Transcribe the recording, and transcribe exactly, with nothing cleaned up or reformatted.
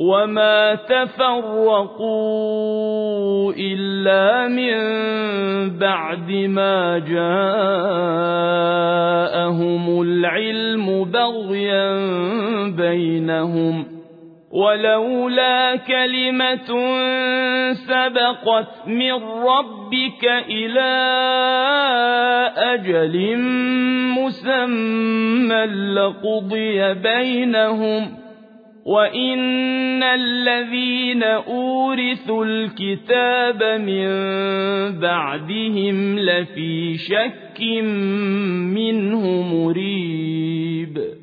وما تفرقوا إلا من بعد ما جاءهم العلم بغيا بينهم ولولا كلمة سبقت من ربك إلى أجل مسمى لقضي بينهم وإن الذين أورثوا الكتاب من بعدهم لفي شك منه مريب.